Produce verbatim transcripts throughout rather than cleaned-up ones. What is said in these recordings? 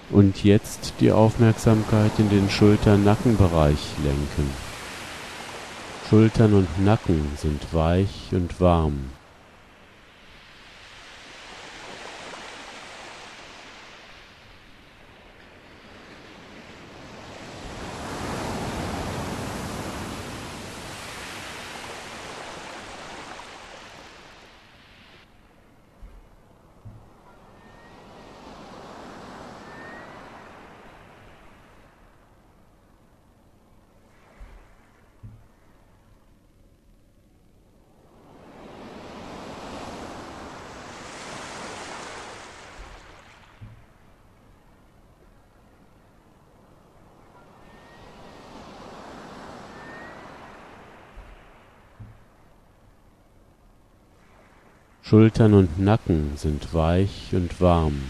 Und jetzt die Aufmerksamkeit in den Schulter-Nackenbereich lenken. Schultern und Nacken sind weich und warm. Schultern und Nacken sind weich und warm.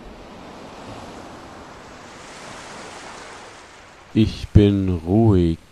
Ich bin ruhig.